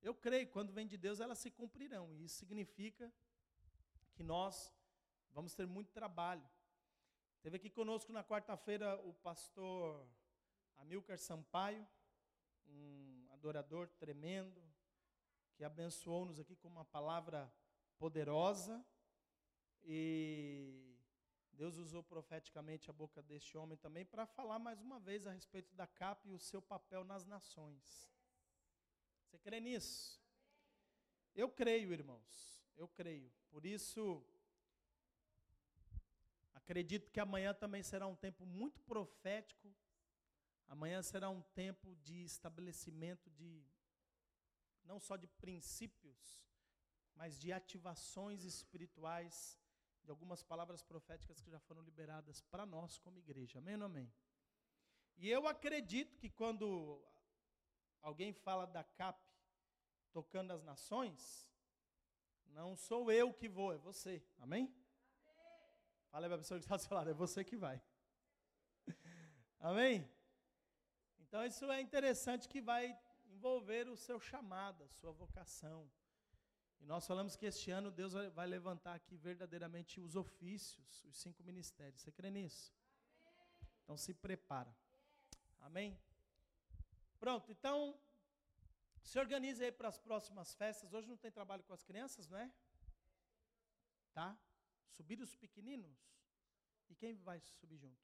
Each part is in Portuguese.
Eu creio que quando vem de Deus, elas se cumprirão. E isso significa que nós vamos ter muito trabalho. Teve aqui conosco na quarta-feira o pastor Amilcar Sampaio, um adorador tremendo, que abençoou-nos aqui com uma palavra poderosa. E Deus usou profeticamente a boca deste homem também para falar mais uma vez a respeito da CAP e o seu papel nas nações. Você crê nisso? Eu creio, irmãos, eu creio. Por isso, acredito que amanhã também será um tempo muito profético. Amanhã será um tempo de estabelecimento de, não só de princípios, mas de ativações espirituais, de algumas palavras proféticas que já foram liberadas para nós como igreja. Amém ou não amém? E eu acredito que quando alguém fala da CAP tocando as nações, não sou eu que vou, é você. Amém? Fala aí para a pessoa que está do seu lado, é você que vai. Amém? Então isso é interessante, que vai envolver o seu chamado, a sua vocação. E nós falamos que este ano Deus vai levantar aqui verdadeiramente os ofícios, os 5 ministérios. Você crê nisso? Amém. Então se prepara. Amém? Pronto, então se organize aí para as próximas festas. Hoje não tem trabalho com as crianças, não é? Tá? Subir os pequeninos? E quem vai subir junto?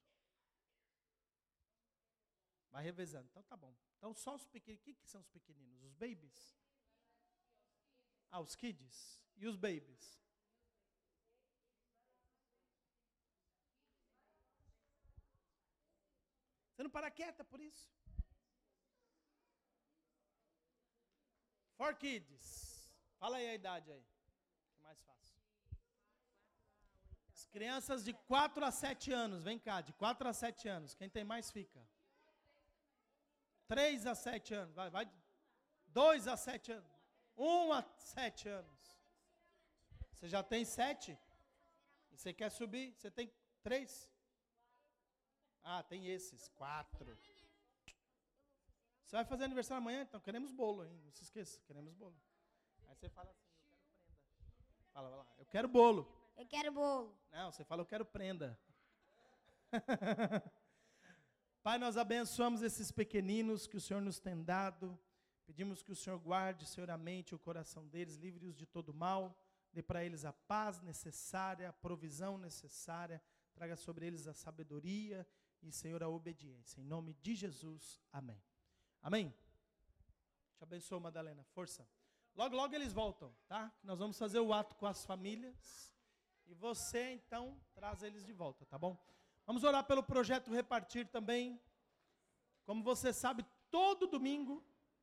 Vai revezando. Então tá bom. Então só os pequeninos. O que são os pequeninos? Os babies? Ah, os kids. E os babies? Você não para quieta por isso? 4 kids. Fala aí a idade aí. Que é mais fácil. As crianças de 4 a 7 anos. Vem cá, de 4 a 7 anos. Quem tem mais fica. 3 a 7 anos. Vai. 2 a 7 anos. 1 a 7 anos. Você já tem 7? E você quer subir? Você tem 3? Ah, tem esses, 4. Você vai fazer aniversário amanhã? Então queremos bolo, hein? Não se esqueça, queremos bolo. Aí você fala assim, eu quero prenda. Fala lá, eu quero bolo. Eu quero bolo. Não, você fala, eu quero prenda. Pai, nós abençoamos esses pequeninos que o Senhor nos tem dado. Pedimos que o Senhor guarde, Senhor, a mente e o coração deles, livre-os de todo mal. Dê para eles a paz necessária, a provisão necessária. Traga sobre eles a sabedoria e, Senhor, a obediência. Em nome de Jesus, amém. Amém? Te abençoe, Madalena. Força. Logo, logo eles voltam, tá? Nós vamos fazer o ato com as famílias. E você, então, traz eles de volta, tá bom? Vamos orar pelo projeto Repartir também. Como você sabe, todo domingo,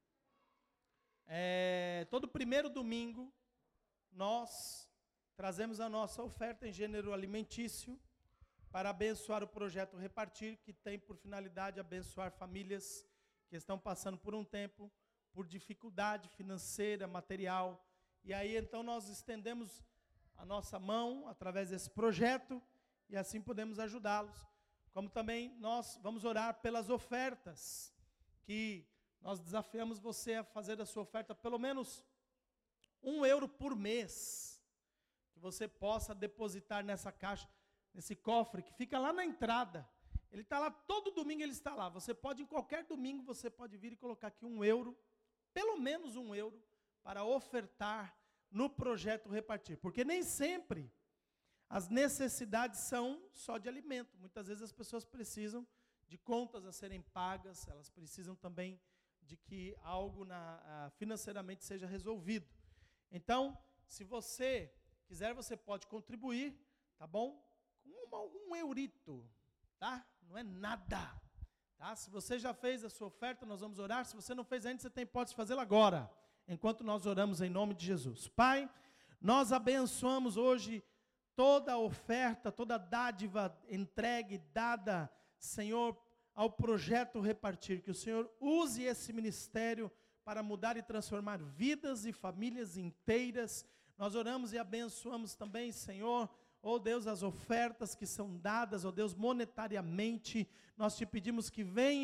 todo primeiro domingo, nós trazemos a nossa oferta em gênero alimentício para abençoar o projeto Repartir, que tem por finalidade abençoar famílias que estão passando por um tempo, por dificuldade financeira, material. E aí então nós estendemos a nossa mão através desse projeto e assim podemos ajudá-los. Como também nós vamos orar pelas ofertas, que nós desafiamos você a fazer a sua oferta pelo menos €1 por mês, que você possa depositar nessa caixa, nesse cofre que fica lá na entrada. Ele está lá, todo domingo ele está lá. Você pode, em qualquer domingo, você pode vir e colocar aqui €1, pelo menos €1, para ofertar no projeto Repartir. Porque nem sempre as necessidades são só de alimento. Muitas vezes as pessoas precisam de contas a serem pagas, elas precisam também de que algo financeiramente seja resolvido. Então, se você quiser, você pode contribuir, tá bom? Com um eurito, tá? Não é nada, tá? Se você já fez a sua oferta, nós vamos orar. Se você não fez ainda, você tem hipótese de fazê-la agora, enquanto nós oramos em nome de Jesus. Pai, nós abençoamos hoje toda a oferta, toda a dádiva entregue, dada, Senhor, ao projeto Repartir. Que o Senhor use esse ministério para mudar e transformar vidas e famílias inteiras. Nós oramos e abençoamos também, Senhor, ó Deus, as ofertas que são dadas, ó Deus, monetariamente. Nós te pedimos que venha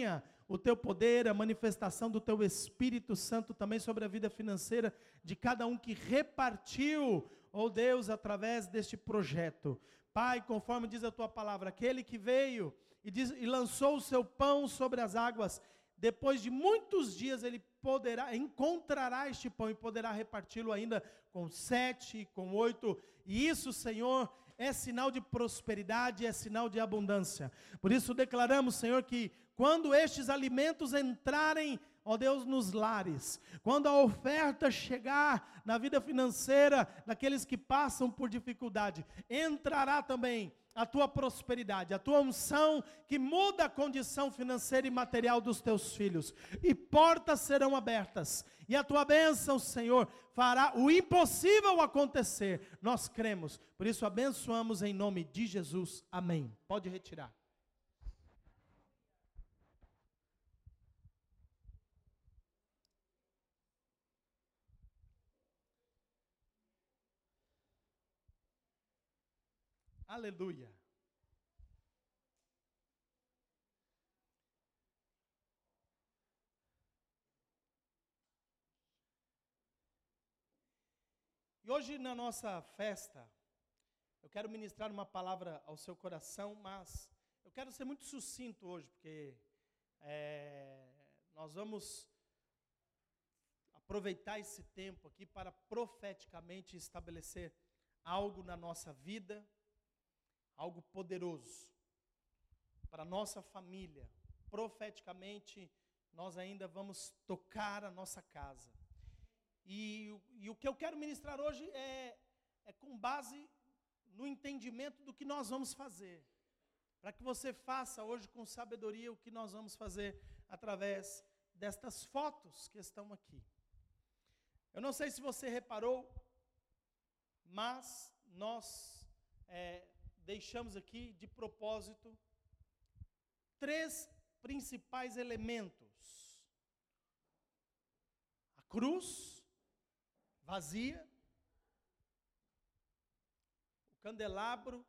o teu poder, a manifestação do teu Espírito Santo também sobre a vida financeira de cada um que repartiu, ó Deus, através deste projeto. Pai, conforme diz a tua palavra, aquele que veio e lançou o seu pão sobre as águas, depois de muitos dias ele encontrará este pão e poderá reparti-lo ainda com 7, com 8, e isso, Senhor, é sinal de prosperidade, é sinal de abundância. Por isso declaramos, Senhor, que quando estes alimentos entrarem, ó Deus, nos lares, quando a oferta chegar na vida financeira daqueles que passam por dificuldade, entrará também a tua prosperidade, a tua unção que muda a condição financeira e material dos teus filhos, e portas serão abertas, e a tua bênção, Senhor, fará o impossível acontecer. Nós cremos, por isso abençoamos em nome de Jesus, amém. Pode retirar. Aleluia. E hoje na nossa festa, eu quero ministrar uma palavra ao seu coração, mas eu quero ser muito sucinto hoje, porque nós vamos aproveitar esse tempo aqui para profeticamente estabelecer algo na nossa vida, algo poderoso para a nossa família. Profeticamente, nós ainda vamos tocar a nossa casa. E o que eu quero ministrar hoje é com base no entendimento do que nós vamos fazer. Para que você faça hoje com sabedoria o que nós vamos fazer através destas fotos que estão aqui. Eu não sei se você reparou, mas nós deixamos aqui de propósito 3 principais elementos: a cruz vazia, o candelabro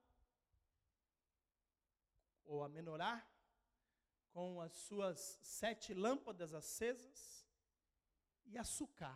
ou a menorá com as suas 7 lâmpadas acesas, e açúcar.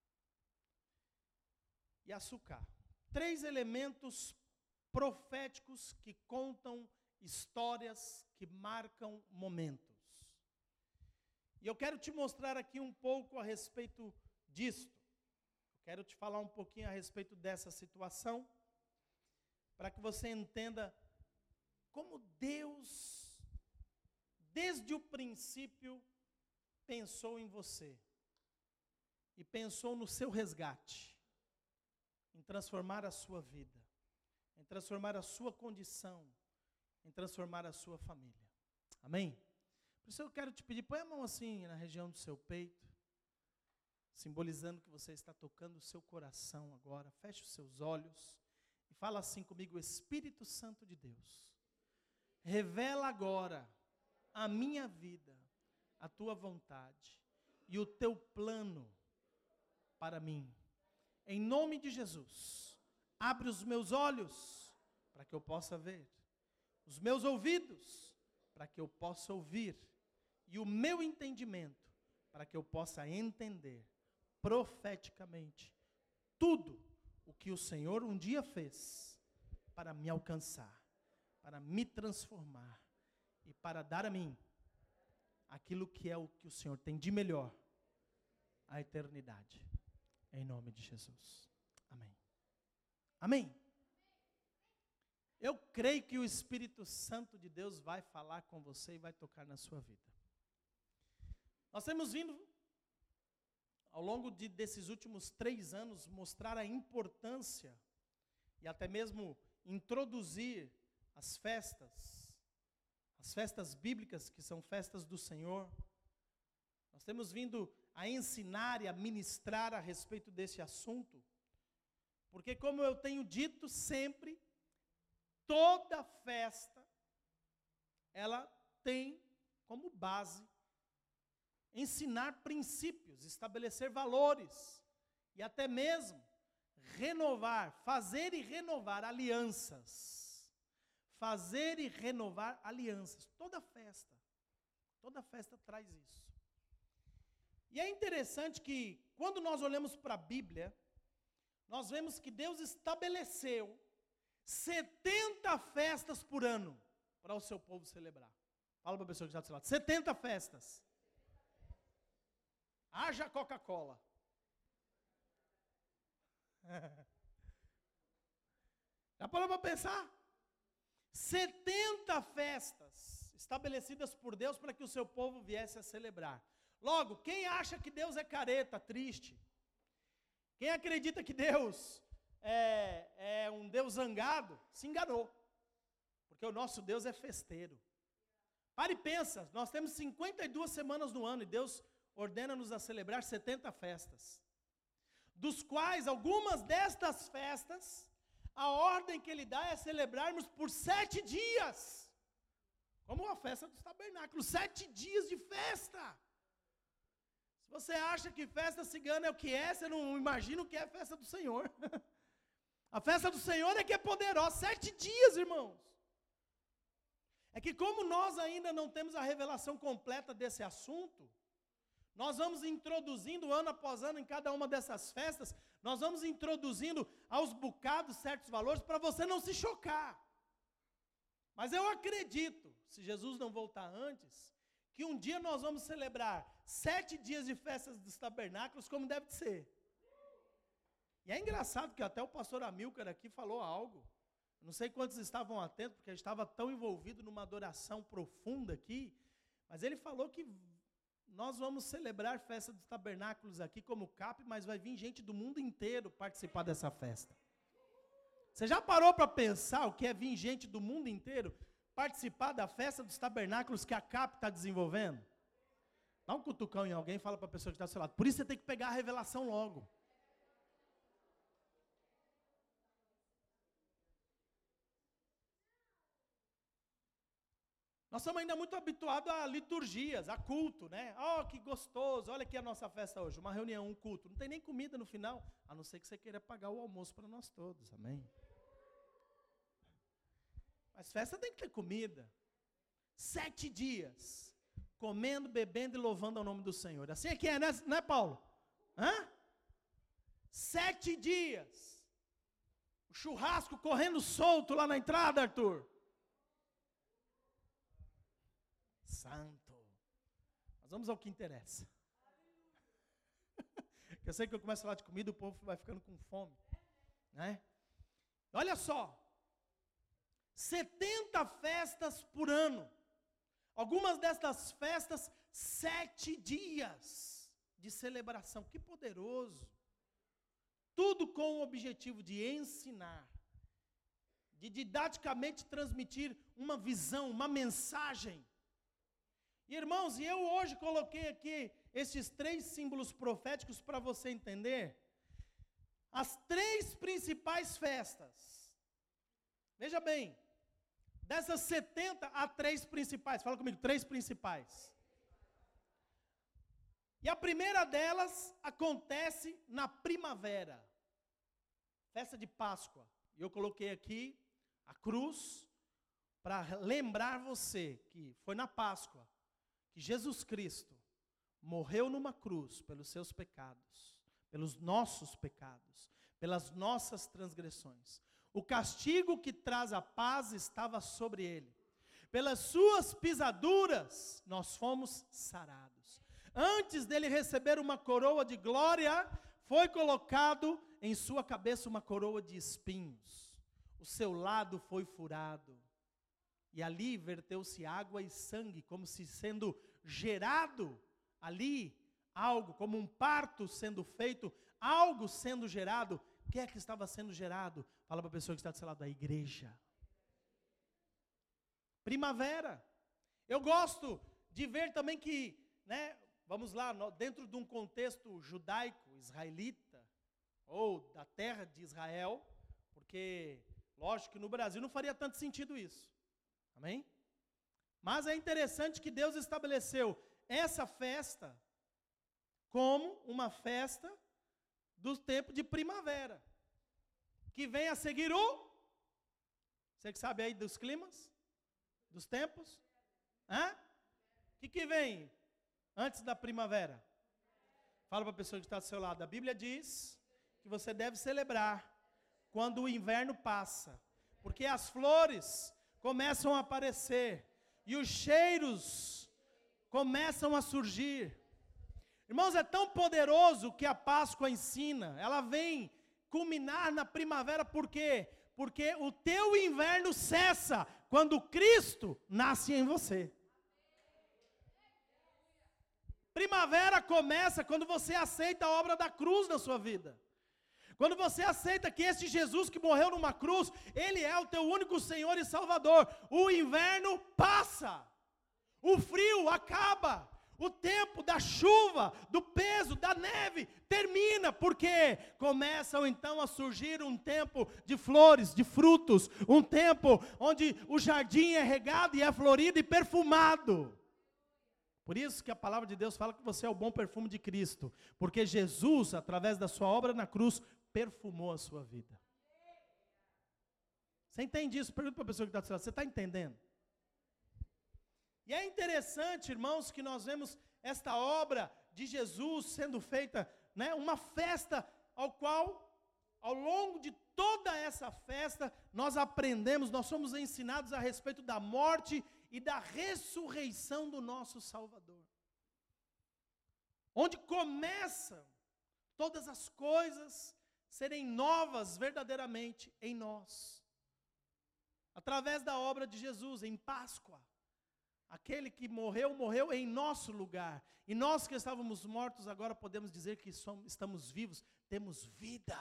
3 elementos proféticos que contam histórias, que marcam momentos. E eu quero te mostrar aqui um pouco a respeito disto. Eu quero te falar um pouquinho a respeito dessa situação, para que você entenda como Deus, desde o princípio, pensou em você. E pensou no seu resgate, em transformar a sua vida, em transformar a sua condição, em transformar a sua família. Amém? Por isso eu quero te pedir, põe a mão assim na região do seu peito, simbolizando que você está tocando o seu coração agora. Feche os seus olhos e fala assim comigo: Espírito Santo de Deus, revela agora a minha vida, a tua vontade e o teu plano para mim. Em nome de Jesus, abre os meus olhos para que eu possa ver, os meus ouvidos para que eu possa ouvir, e o meu entendimento para que eu possa entender profeticamente tudo o que o Senhor um dia fez para me alcançar, para me transformar e para dar a mim aquilo que é o que o Senhor tem de melhor, a eternidade. Em nome de Jesus. Amém. Amém. Eu creio que o Espírito Santo de Deus vai falar com você e vai tocar na sua vida. Nós temos vindo, ao longo desses últimos 3 anos, mostrar a importância e até mesmo introduzir as festas bíblicas, que são festas do Senhor. Nós temos vindo a ensinar e a ministrar a respeito desse assunto, porque, como eu tenho dito sempre, toda festa, ela tem como base ensinar princípios, estabelecer valores, e até mesmo renovar, fazer e renovar alianças. Fazer e renovar alianças, toda festa. Toda festa traz isso. E é interessante que, quando nós olhamos para a Bíblia, nós vemos que Deus estabeleceu 70 festas por ano para o seu povo celebrar. Fala para a pessoa que está do seu lado. 70 festas. Haja Coca-Cola. Já parou para pensar? 70 festas estabelecidas por Deus para que o seu povo viesse a celebrar. Logo, quem acha que Deus é careta, triste, quem acredita que Deus é um Deus zangado, se enganou. Porque o nosso Deus é festeiro. Pare e pensa, nós temos 52 semanas no ano e Deus ordena-nos a celebrar 70 festas. Dos quais, algumas destas festas, a ordem que Ele dá é celebrarmos por 7 dias. Como a festa dos tabernáculos, 7 dias de festa. Se você acha que festa cigana é o que é, você não imagina o que é a festa do Senhor. A festa do Senhor é que é poderosa, 7 dias, irmãos. É que como nós ainda não temos a revelação completa desse assunto, nós vamos introduzindo ano após ano em cada uma dessas festas, nós vamos introduzindo aos bocados certos valores para você não se chocar. Mas eu acredito, se Jesus não voltar antes, que um dia nós vamos celebrar 7 dias de festas dos tabernáculos como deve ser. E é engraçado que até o pastor Amilcar aqui falou algo. Não sei quantos estavam atentos, porque ele estava tão envolvido numa adoração profunda aqui, mas ele falou que nós vamos celebrar a festa dos tabernáculos aqui como CAP, mas vai vir gente do mundo inteiro participar dessa festa. Você já parou para pensar o que é vir gente do mundo inteiro participar da festa dos tabernáculos que a CAP está desenvolvendo? Dá um cutucão em alguém e fala para a pessoa que está do seu lado. Por isso você tem que pegar a revelação logo. Nós somos ainda muito habituados a liturgias, a culto, né? Oh, que gostoso, olha aqui a nossa festa hoje, uma reunião, um culto. Não tem nem comida no final, a não ser que você queira pagar o almoço para nós todos, amém? Mas festa tem que ter comida. 7 dias, comendo, bebendo e louvando ao nome do Senhor. Assim é que é, né Paulo? 7 dias. O churrasco correndo solto lá na entrada, Arthur. Santo. Mas vamos ao que interessa. Eu sei que eu começo a falar de comida, o povo vai ficando com fome, né? Olha só. 70 festas por ano. Algumas destas festas, 7 dias de celebração. Que poderoso. Tudo com o objetivo de ensinar, de didaticamente transmitir uma visão, uma mensagem. Irmãos, e eu hoje coloquei aqui esses 3 símbolos proféticos para você entender. As 3 principais festas. Veja bem, dessas 70, há 3 principais. Fala comigo, 3 principais. E a primeira delas acontece na primavera. Festa de Páscoa. E eu coloquei aqui a cruz para lembrar você que foi na Páscoa que Jesus Cristo morreu numa cruz pelos seus pecados, pelos nossos pecados, pelas nossas transgressões. O castigo que traz a paz estava sobre ele. Pelas suas pisaduras nós fomos sarados. Antes dele receber uma coroa de glória, foi colocado em sua cabeça uma coroa de espinhos. O seu lado foi furado. E ali verteu-se água e sangue, como se sendo gerado ali algo, como um parto sendo feito, algo sendo gerado. O que é que estava sendo gerado? Fala para a pessoa que está do seu lado, a igreja. Primavera. Eu gosto de ver também que, né, vamos lá, dentro de um contexto judaico, israelita, ou da terra de Israel, porque, lógico que no Brasil não faria tanto sentido isso. Amém? Mas é interessante que Deus estabeleceu essa festa como uma festa do tempo de primavera, que vem a seguir você que sabe aí dos climas, dos tempos, que vem antes da primavera? Fala para a pessoa que está do seu lado. A Bíblia diz que você deve celebrar quando o inverno passa, porque as flores começam a aparecer e os cheiros começam a surgir. Irmãos, é tão poderoso que a Páscoa ensina. Ela vem culminar na primavera, por quê? Porque o teu inverno cessa quando Cristo nasce em você. Primavera começa quando você aceita a obra da cruz na sua vida. Quando você aceita que este Jesus que morreu numa cruz, Ele é o teu único Senhor e Salvador. O inverno passa. O frio acaba. O tempo da chuva, do peso, da neve, termina, porque começam então a surgir um tempo de flores, de frutos, um tempo onde o jardim é regado e é florido e perfumado. Por isso que a palavra de Deus fala que você é o bom perfume de Cristo, porque Jesus, através da sua obra na cruz, perfumou a sua vida. Você entende isso? Pergunta para a pessoa que está do seu lado, você está entendendo? E é interessante, irmãos, que nós vemos esta obra de Jesus sendo feita, né, uma festa ao qual, ao longo de toda essa festa, nós aprendemos, nós somos ensinados a respeito da morte e da ressurreição do nosso Salvador. Onde começam todas as coisas serem novas verdadeiramente em nós. Através da obra de Jesus, em Páscoa. Aquele que morreu, morreu em nosso lugar. E nós que estávamos mortos, agora podemos dizer que estamos vivos, temos vida.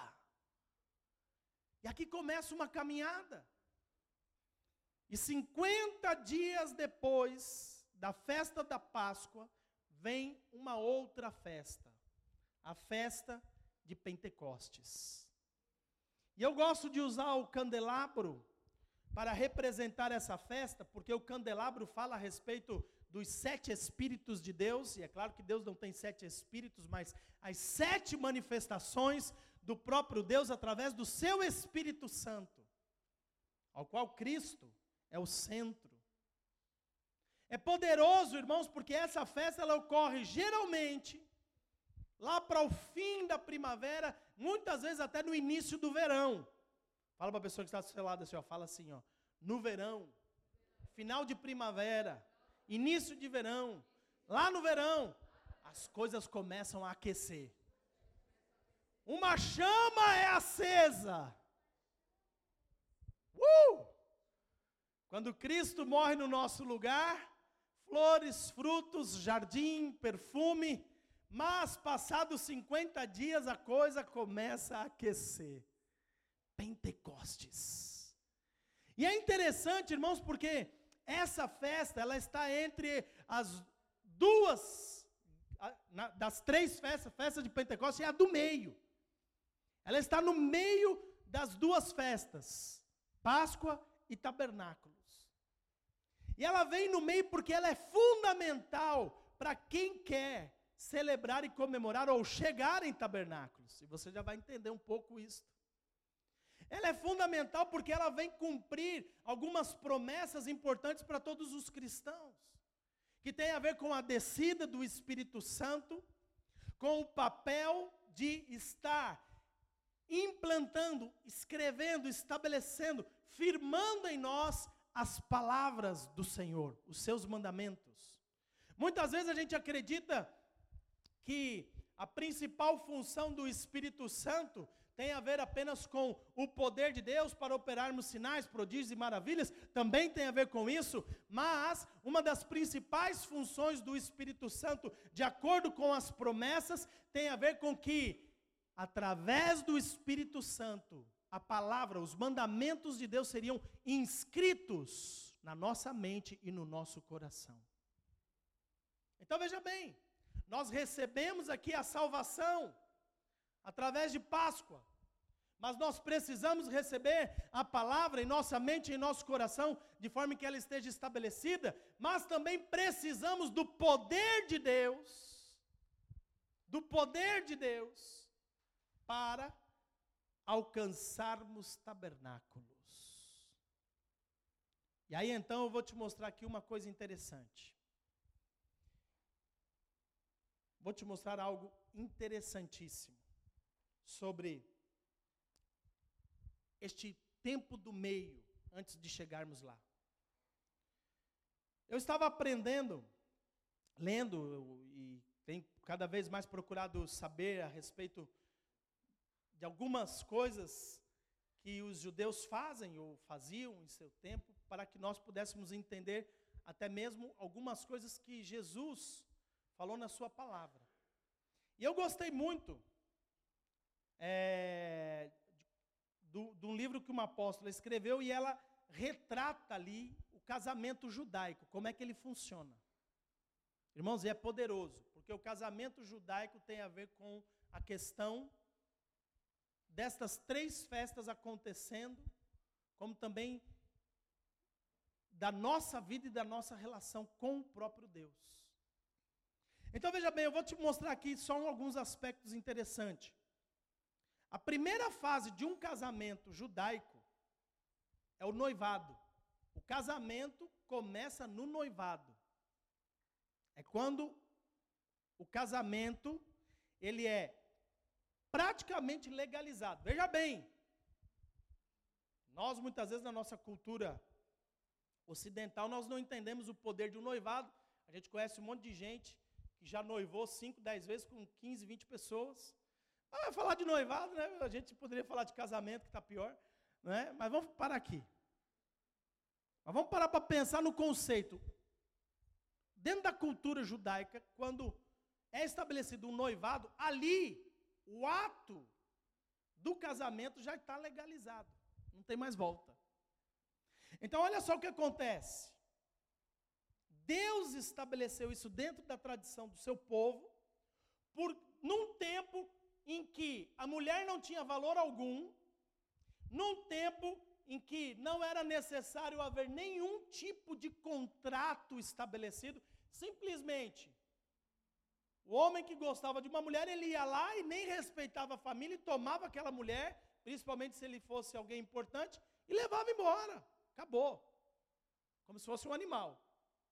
E aqui começa uma caminhada. E 50 dias depois da festa da Páscoa, vem uma outra festa. A festa de Pentecostes. E eu gosto de usar o candelabro para representar essa festa, porque o candelabro fala a respeito dos 7 Espíritos de Deus, e é claro que Deus não tem 7 Espíritos, mas as 7 manifestações do próprio Deus através do seu Espírito Santo, ao qual Cristo é o centro. É poderoso, irmãos, porque essa festa ela ocorre geralmente lá para o fim da primavera, muitas vezes até no início do verão. Fala para a pessoa que está do seu lado assim, ó, fala assim, ó, no verão, final de primavera, início de verão, lá no verão, as coisas começam a aquecer. Uma chama é acesa. Quando Cristo morre no nosso lugar, flores, frutos, jardim, perfume, mas passados 50 dias a coisa começa a aquecer. Pentecostes. E é interessante, irmãos, porque essa festa, ela está entre as duas, das 3 festas, a festa de Pentecostes é a do meio. Ela está no meio das 2 festas, Páscoa e Tabernáculos. E ela vem no meio porque ela é fundamental para quem quer celebrar e comemorar ou chegar em Tabernáculos. E você já vai entender um pouco isso. Ela é fundamental porque ela vem cumprir algumas promessas importantes para todos os cristãos, que tem a ver com a descida do Espírito Santo, com o papel de estar implantando, escrevendo, estabelecendo, firmando em nós as palavras do Senhor, os seus mandamentos. Muitas vezes a gente acredita que a principal função do Espírito Santo tem a ver apenas com o poder de Deus para operarmos sinais, prodígios e maravilhas, também tem a ver com isso, mas uma das principais funções do Espírito Santo, de acordo com as promessas, tem a ver com que, através do Espírito Santo, a palavra, os mandamentos de Deus seriam inscritos na nossa mente e no nosso coração. Então veja bem, nós recebemos aqui a salvação através de Páscoa, mas nós precisamos receber a palavra em nossa mente e em nosso coração, de forma que ela esteja estabelecida, mas também precisamos do poder de Deus, para alcançarmos tabernáculos. E aí então eu vou te mostrar aqui uma coisa interessante. vou te mostrar algo interessantíssimo sobre este tempo do meio, antes de chegarmos lá. Eu estava aprendendo, lendo, e tenho cada vez mais procurado saber a respeito de algumas coisas que os judeus fazem ou faziam em seu tempo, para que nós pudéssemos entender até mesmo algumas coisas que Jesus falou na sua palavra. E eu gostei muito de um livro que uma apóstola escreveu, e ela retrata ali o casamento judaico, como é que ele funciona. Irmãos, e é poderoso, porque o casamento judaico tem a ver com a questão destas 3 festas acontecendo, como também da nossa vida e da nossa relação com o próprio Deus. Então veja bem, eu vou te mostrar aqui só alguns aspectos interessantes. A primeira fase de um casamento judaico é o noivado. O casamento começa no noivado. É quando o casamento, ele é praticamente legalizado. Veja bem, nós muitas vezes na nossa cultura ocidental, nós não entendemos o poder de um noivado. A gente conhece um monte de gente que já noivou 5, 10 vezes com 15, 20 pessoas. Vai falar de noivado, né? A gente poderia falar de casamento, que está pior, né? Mas vamos parar aqui. Mas vamos parar para pensar no conceito. Dentro da cultura judaica, quando é estabelecido um noivado, ali o ato do casamento já está legalizado. Não tem mais volta. Então, olha só o que acontece. Deus estabeleceu isso dentro da tradição do seu povo, num tempo em que a mulher não tinha valor algum, num tempo em que não era necessário haver nenhum tipo de contrato estabelecido, simplesmente, o homem que gostava de uma mulher, ele ia lá e nem respeitava a família, e tomava aquela mulher, principalmente se ele fosse alguém importante, e levava embora. Acabou. Como se fosse um animal.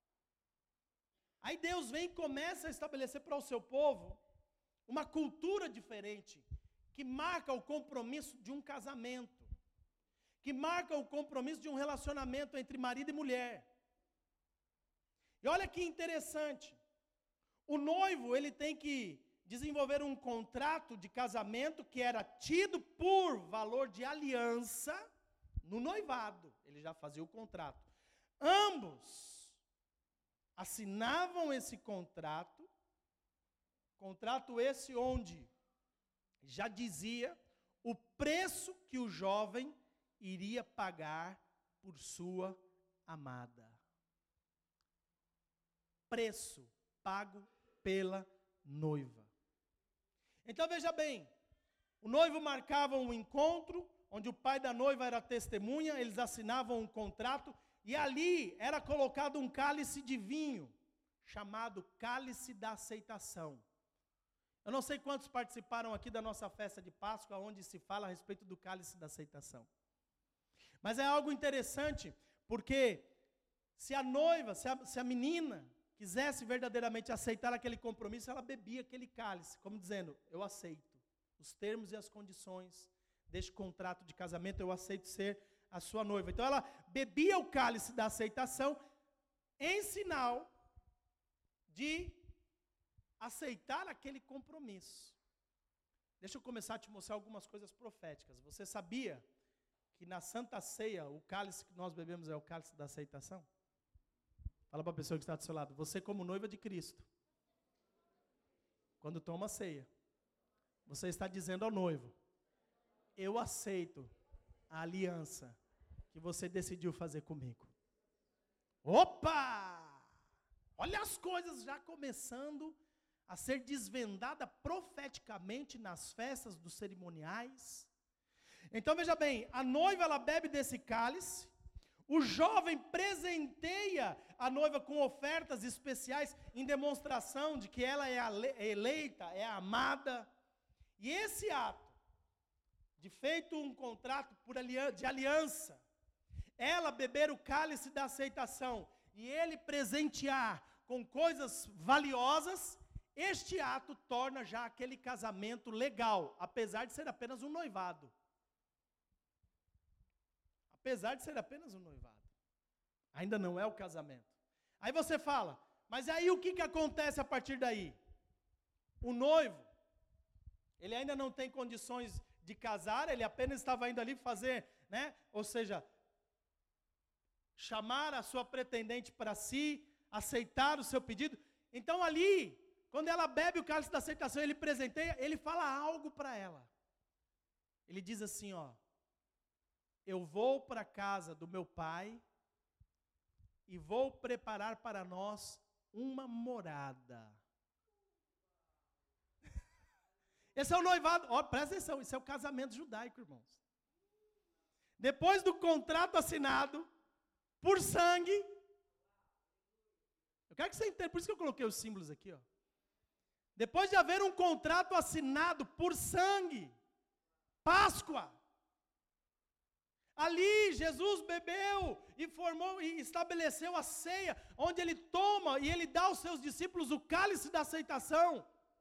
Aí Deus vem e começa a estabelecer para o seu povo uma cultura diferente, que marca o compromisso de um casamento, que marca o compromisso de um relacionamento entre marido e mulher. E olha que interessante, o noivo, ele tem que desenvolver um contrato de casamento que era tido por valor de aliança no noivado. Ele já fazia o contrato. Ambos assinavam esse contrato esse onde já dizia o preço que o jovem iria pagar por sua amada. Preço pago pela noiva. Então veja bem, o noivo marcava um encontro, onde o pai da noiva era testemunha, eles assinavam um contrato, e ali era colocado um cálice de vinho, chamado cálice da aceitação. Eu não sei quantos participaram aqui da nossa festa de Páscoa, onde se fala a respeito do cálice da aceitação. Mas é algo interessante, porque se a noiva, se a menina quisesse verdadeiramente aceitar aquele compromisso, ela bebia aquele cálice, como dizendo, eu aceito os termos e as condições deste contrato de casamento, eu aceito ser a sua noiva. Então ela bebia o cálice da aceitação em sinal de aceitar aquele compromisso. Deixa eu começar a te mostrar algumas coisas proféticas. Você sabia que na Santa Ceia, o cálice que nós bebemos é o cálice da aceitação? Fala para a pessoa que está do seu lado, você como noiva de Cristo, quando toma a ceia, você está dizendo ao noivo, eu aceito a aliança que você decidiu fazer comigo. Opa! Olha as coisas já começando a ser desvendada profeticamente nas festas dos cerimoniais. Então veja bem, a noiva ela bebe desse cálice, o jovem presenteia a noiva com ofertas especiais em demonstração de que ela é eleita, é amada. E esse ato, de feito um contrato de aliança, ela beber o cálice da aceitação e ele presentear com coisas valiosas, Este ato torna já aquele casamento legal, apesar de ser apenas um noivado. Apesar de ser apenas um noivado. Ainda não é o casamento. Aí você fala, mas aí o que acontece a partir daí? O noivo, ele ainda não tem condições de casar, ele apenas estava indo ali fazer, né? Ou seja, chamar a sua pretendente para si, aceitar o seu pedido. Então ali, quando ela bebe o cálice da aceitação, ele presenteia, ele fala algo para ela. Ele diz assim, ó, eu vou para a casa do meu pai e vou preparar para nós uma morada. Esse é o noivado, ó, presta atenção, isso é o casamento judaico, irmãos. Depois do contrato assinado, por sangue, eu quero que você entenda, por isso que eu coloquei os símbolos aqui, ó. Depois de haver um contrato assinado por sangue, Páscoa, ali Jesus bebeu e formou e estabeleceu a ceia, onde ele toma e ele dá aos seus discípulos o cálice da aceitação.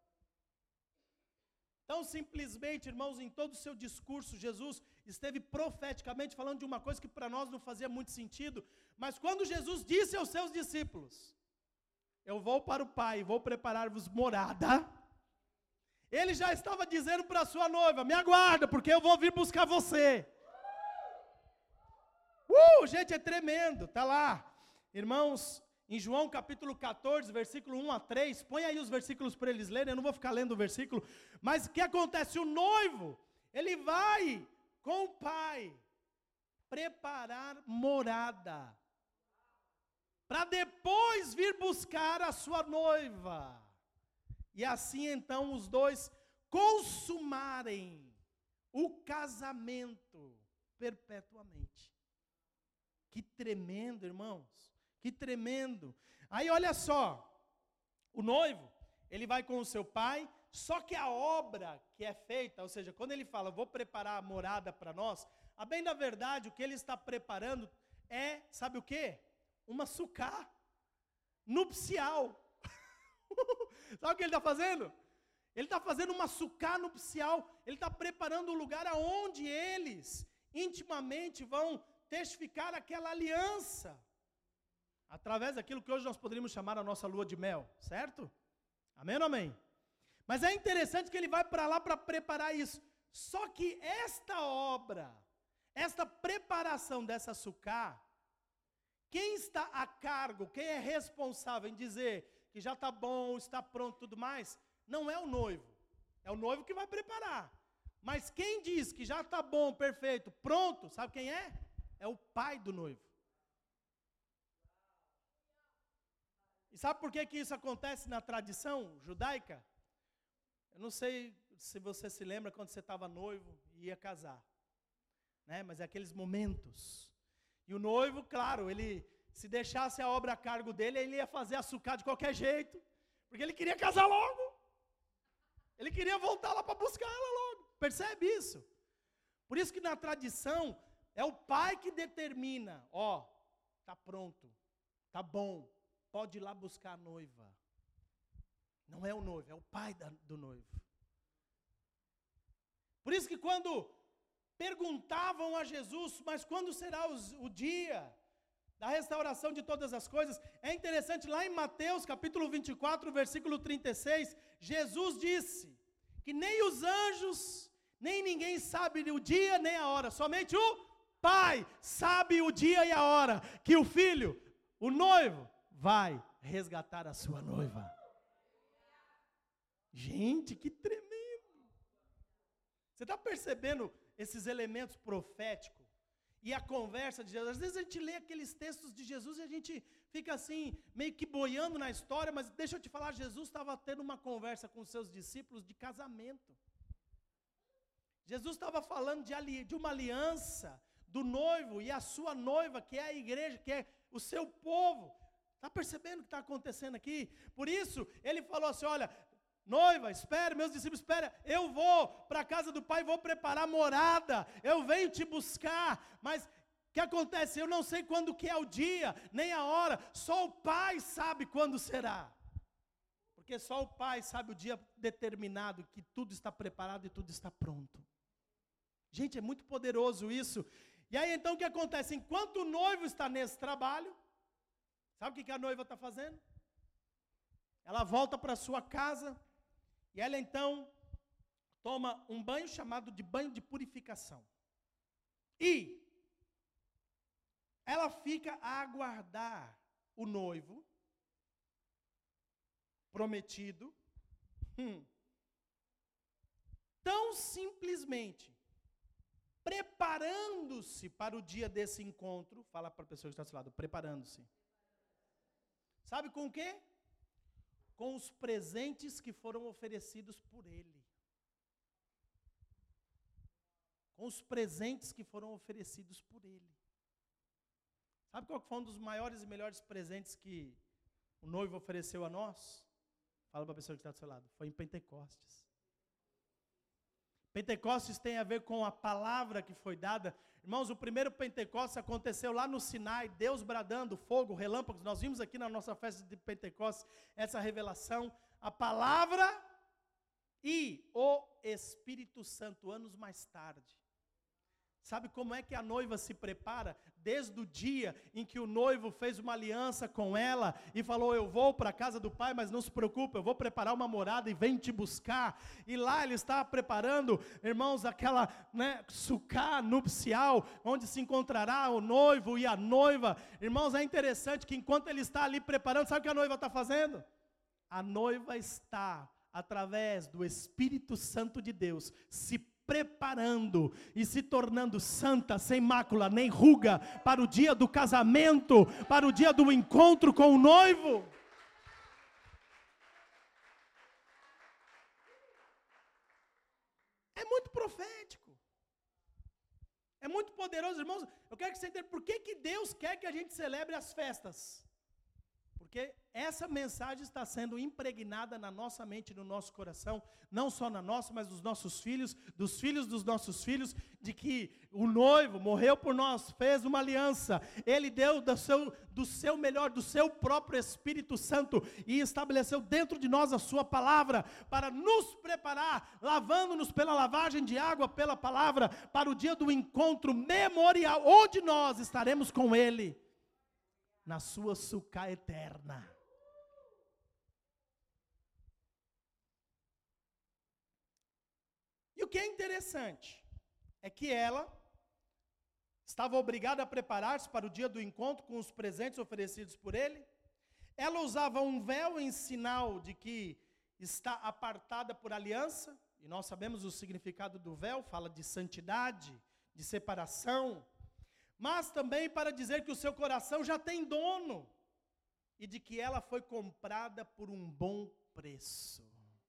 Então, simplesmente, irmãos, em todo o seu discurso, Jesus esteve profeticamente falando de uma coisa que para nós não fazia muito sentido, mas quando Jesus disse aos seus discípulos, eu vou para o Pai, vou preparar-vos morada, ele já estava dizendo para a sua noiva, me aguarda, porque eu vou vir buscar você. Gente, é tremendo, está lá, irmãos, em João capítulo 14, versículo 1 a 3, põe aí os versículos para eles lerem, eu não vou ficar lendo o versículo, mas o que acontece? O noivo, ele vai com o pai preparar morada, para depois vir buscar a sua noiva, e assim então os dois consumarem o casamento perpetuamente. Que tremendo, irmãos, que tremendo. Aí olha só, o noivo, ele vai com o seu pai, só que a obra que é feita, ou seja, quando ele fala, vou preparar a morada para nós, a bem da verdade, o que ele está preparando é, sabe o quê? Uma sucá nupcial. Sabe o que ele está fazendo? Ele está fazendo uma sucá nupcial, ele está preparando um lugar aonde eles intimamente vão testificar aquela aliança, através daquilo que hoje nós poderíamos chamar a nossa lua de mel, certo? Amém ou amém? Mas é interessante que ele vai para lá para preparar isso, só que esta obra, esta preparação dessa sucá, quem está a cargo, quem é responsável em dizer que já está bom, está pronto e tudo mais, não é o noivo, é o noivo que vai preparar, mas quem diz que já está bom, perfeito, pronto, sabe quem é? É o pai do noivo. E sabe por que isso acontece na tradição judaica? Eu não sei se você se lembra quando você estava noivo e ia casar, né? Mas é aqueles momentos. E o noivo, claro, ele, se deixasse a obra a cargo dele, ele ia fazer a sucá de qualquer jeito, porque ele queria casar logo. Ele queria voltar lá para buscar ela logo. Percebe isso? Por isso que na tradição, é o pai que determina, ó, está pronto, está bom, pode ir lá buscar a noiva. Não é o noivo, é o pai do noivo. Por isso que quando perguntavam a Jesus, mas quando será o dia da restauração de todas as coisas, é interessante, lá em Mateus capítulo 24, versículo 36, Jesus disse que nem os anjos, nem ninguém sabe o dia nem a hora, somente o Pai sabe o dia e a hora que o filho, o noivo, vai resgatar a sua noiva. Gente, que tremendo! Você está percebendo esses elementos proféticos? E a conversa de Jesus, às vezes a gente lê aqueles textos de Jesus e a gente fica assim, meio que boiando na história, mas deixa eu te falar, Jesus estava tendo uma conversa com os seus discípulos de casamento. Jesus estava falando de uma aliança do noivo e a sua noiva, que é a igreja, que é o seu povo. Está percebendo o que está acontecendo aqui? Por isso, ele falou assim, olha, noiva, espere, meus discípulos, espere, eu vou para a casa do Pai, vou preparar morada, eu venho te buscar, mas o que acontece? Eu não sei quando que é o dia, nem a hora, só o Pai sabe quando será. Porque só o Pai sabe o dia determinado que tudo está preparado e tudo está pronto. Gente, é muito poderoso isso. E aí então o que acontece? Enquanto o noivo está nesse trabalho, sabe o que a noiva está fazendo? Ela volta para sua casa e ela então toma um banho chamado de banho de purificação. E ela fica a aguardar o noivo prometido, tão simplesmente preparando-se para o dia desse encontro. Fala para a pessoa que está do seu lado, preparando-se. Sabe com o quê? Com os presentes que foram oferecidos por ele. Com os presentes que foram oferecidos por ele. Sabe qual foi um dos maiores e melhores presentes que o noivo ofereceu a nós? Fala para a pessoa que está do seu lado. Foi em Pentecostes. Pentecostes tem a ver com a palavra que foi dada. Irmãos, o primeiro Pentecostes aconteceu lá no Sinai, Deus bradando, fogo, relâmpagos. Nós vimos aqui na nossa festa de Pentecostes essa revelação. A palavra e o Espírito Santo, anos mais tarde. Sabe como é que a noiva se prepara? Desde o dia em que o noivo fez uma aliança com ela e falou, eu vou para a casa do pai, mas não se preocupe, eu vou preparar uma morada e vem te buscar. E lá ele está preparando, irmãos, aquela sucá nupcial, onde se encontrará o noivo e a noiva. Irmãos, é interessante que enquanto ele está ali preparando, sabe o que a noiva está fazendo? A noiva está, através do Espírito Santo de Deus, se preparando e se tornando santa, sem mácula, nem ruga, para o dia do casamento, para o dia do encontro com o noivo. É muito profético. É muito poderoso, irmãos. Eu quero que você entenda por que Deus quer que a gente celebre as festas. Porque essa mensagem está sendo impregnada na nossa mente e no nosso coração, não só na nossa, mas dos nossos filhos, dos filhos dos nossos filhos, de que o noivo morreu por nós, fez uma aliança, ele deu do seu melhor, do seu próprio Espírito Santo, e estabeleceu dentro de nós a sua palavra, para nos preparar, lavando-nos pela lavagem de água, pela palavra, para o dia do encontro memorial, onde nós estaremos com ele, na sua sucá eterna. E o que é interessante, é que ela estava obrigada a preparar-se para o dia do encontro com os presentes oferecidos por ele. Ela usava um véu em sinal de que está apartada por aliança, e nós sabemos o significado do véu, fala de santidade, de separação, mas também para dizer que o seu coração já tem dono, e de que ela foi comprada por um bom preço.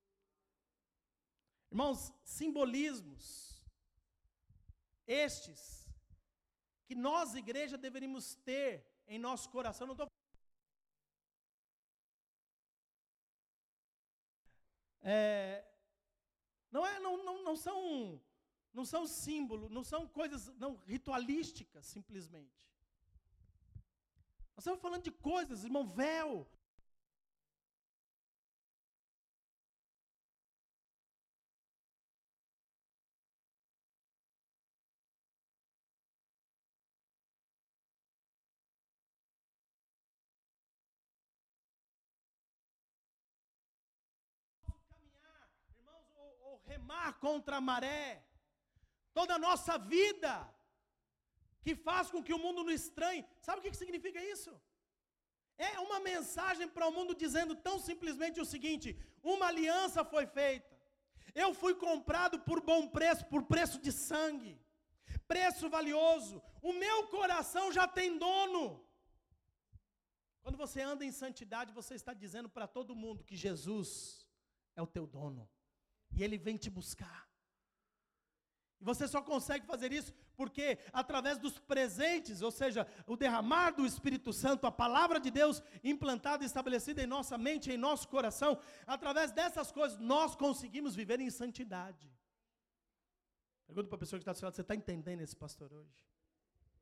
Irmãos, simbolismos, estes, que nós, igreja, deveríamos ter em nosso coração. Não são símbolos, não são coisas ritualísticas, simplesmente. Nós estamos falando de coisas, irmão, véu. Caminhar, irmãos, ou remar contra a maré. Toda a nossa vida, que faz com que o mundo nos estranhe. Sabe o que significa isso? É uma mensagem para o mundo dizendo tão simplesmente o seguinte: uma aliança foi feita. Eu fui comprado por bom preço, por preço de sangue. Preço valioso. O meu coração já tem dono. Quando você anda em santidade, você está dizendo para todo mundo que Jesus é o teu dono. E Ele vem te buscar. E você só consegue fazer isso porque através dos presentes, ou seja, o derramar do Espírito Santo, a palavra de Deus implantada e estabelecida em nossa mente, em nosso coração, através dessas coisas nós conseguimos viver em santidade. Pergunta para a pessoa que está do seu lado, você está entendendo esse pastor hoje?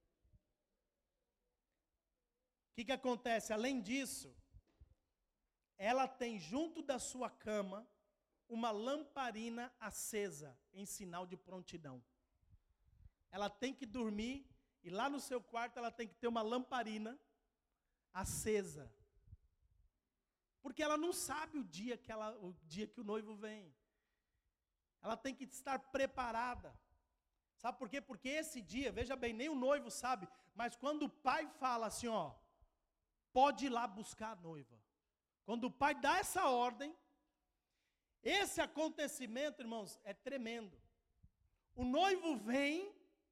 O que acontece? Além disso, ela tem junto da sua cama uma lamparina acesa, em sinal de prontidão. Ela tem que dormir, e lá no seu quarto ela tem que ter uma lamparina acesa. Porque ela não sabe o dia que o noivo vem. Ela tem que estar preparada. Sabe por quê? Porque esse dia, veja bem, nem o noivo sabe, mas quando o pai fala assim, ó, pode ir lá buscar a noiva. Quando o pai dá essa ordem, esse acontecimento, irmãos, é tremendo. O noivo vem